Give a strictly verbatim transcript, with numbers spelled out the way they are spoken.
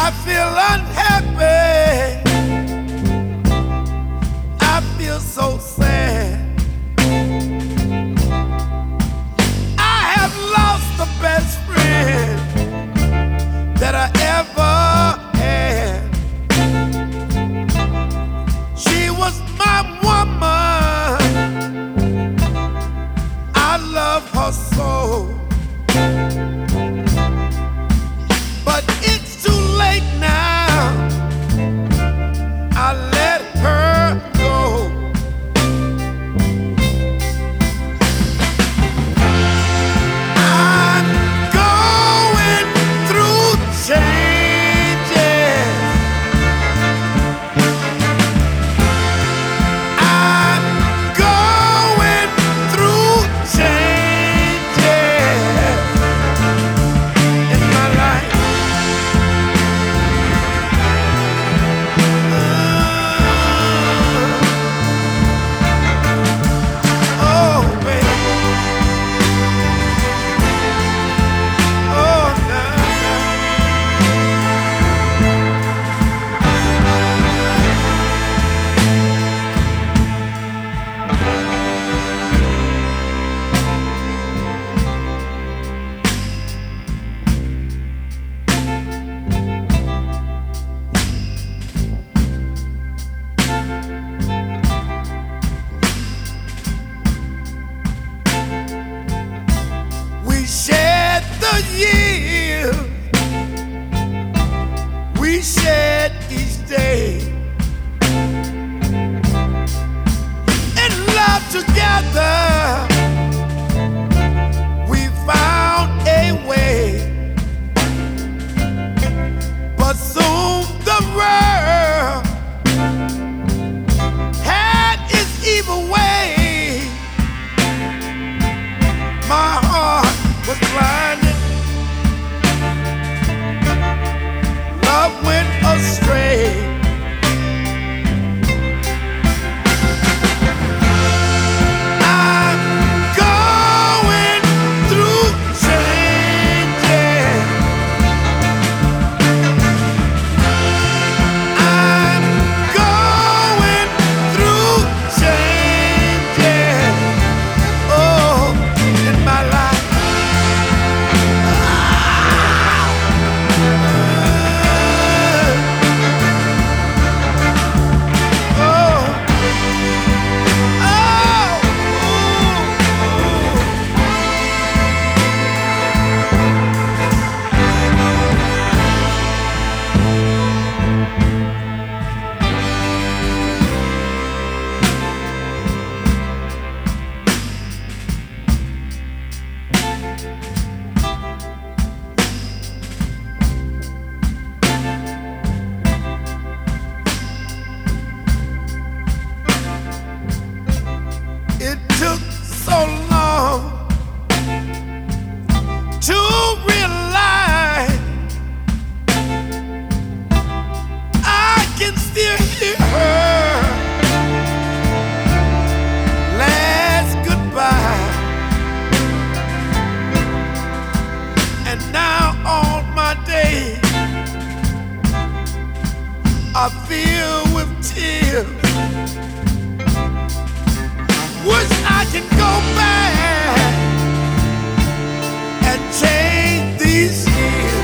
I feel unhappy. I feel so sad. I have lost the best friend that I ever had. She was my woman. I love her so. But it's too late now. I let her go. I'm going through changes. I'm going through changes in my life. Oh, baby. Oh, nah, we shared the years, we shared each day, in love together. We found a way, but soon the world had its evil way. My heart was blinded. Love went astray. I'm going through changes. I'm going through changes. Oh, in my life. It took so long to realize I can still hear her last goodbye. And now all my days are filled with tears. Wish I can go back and change these years.